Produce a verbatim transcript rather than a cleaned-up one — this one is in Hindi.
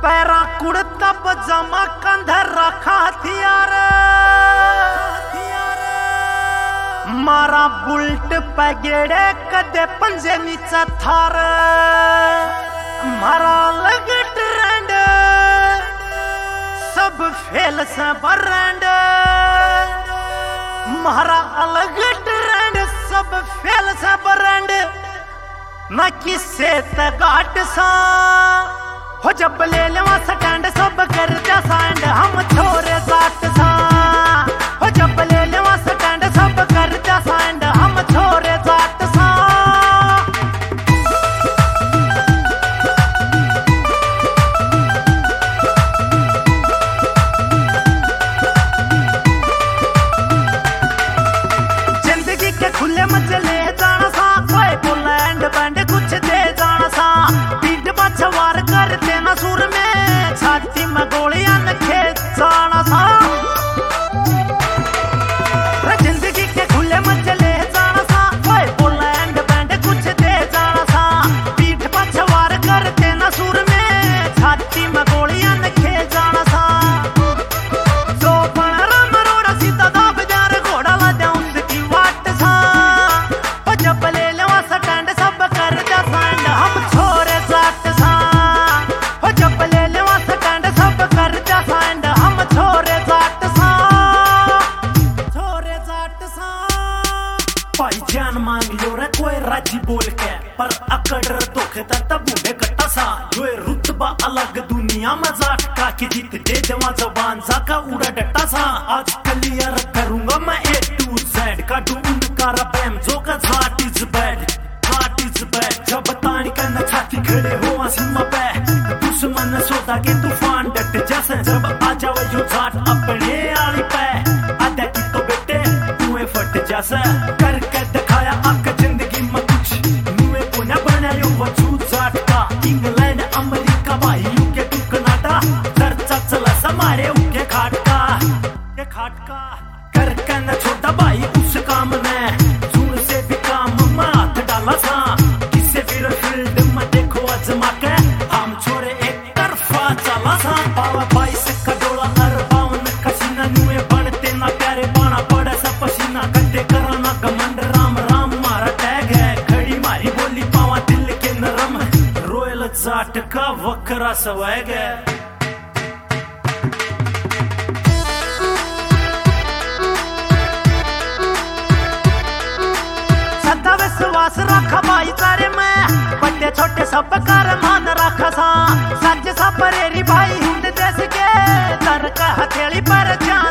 पैरा कुड़ता पजामा कंधर रखा हथियार, मारा बुल्ट पगेड़े कदे पंजे नीचा थार, मारा अलग ट्रेंड सब फेल से बरेंड, मारा अलग ट्रेंड सब फेल से बरेंड, ना किसे तगाट सा हो जब ले लेवा स्टैंड सब कर जा साइंड, हम छोरे जाट सा हो जब ले लेवा स्टैंड सब कर जा साइंड, हम छोरे जाट सा। जिंदगी के खुले मचले जाना सा, कोई पोलैंड बैंड कुछ दे जाना सा, पीठ बछवार कर देना सुर में, छाती में गोलियां खेच जाना सा। जिंदगी के खुले मचले जाना सा, कोई पोलैंड बैंड कुछ दे जाना सा, पीठ बछवार कर देना सुर में, छाती में गोलियां खेच जाना सा। सो पणरा मरोड़ा सीधा दाब जार घोड़ा ला दे उसकी वाट सा, ओ जब ले लेवा स्टैंड सब कर जा साइंड, हम छोरे जाट सा, ओ जब ले लेवा स्टैंड सब कर जा साइंड, हम छोरे जाट सा, छोरे जाट सा। भाई जान मांग लो रे कोई राजी बोल के, पर अकड़ दुख तब बूढ़े कट्टा सा, जो रुतबा अलग दुनिया में जाट का के जीत दे जवा जबान सा का उड़ा डट्टा सा। आज क्लियर करूंगा मैं ए टू जेड का ढूंढ कर बैम जो का Jat is bad, Jat is bad. जब तानी करना छाती खड़े हो सीमा पे, दुश्मन सोता के तूफान डट जैसे, जब आ जावे जो जाट अपने आली पे, आधा की तो बेटे तू फट जैसे, करके दिखाया आपका जिंदगी में कुछ नुए पुण्य बनायो वजूद जाट का। इंग्लैंड अमेरिका भाई यूके टू कनाडा, चर्चा चला समारे उनके खाट का, के खाट का। करके न छोटा भाई उस काम में, जून से भी काम में हाथ डाला सा, किसे फिर फील्ड में देखो अजमा के, हम छोरे एक तरफा चला सा। पावा भाई से कटोला हर बावन कसीना, नुए बनते ना प्यारे बाना पड़े सा पसीना, गड्ढे कराना घमंड राम राम मारा टैग है, खड़ी मारी बोली पावा दिल के नरम, रोयल जाट का वखरा स्वैग है। सदा विश्वास रखा भाईचारे में, बड़े छोटे सब कर मान रखा सा, सच सा परेरी भाई हिंद देश के, दर का हथेली पर जान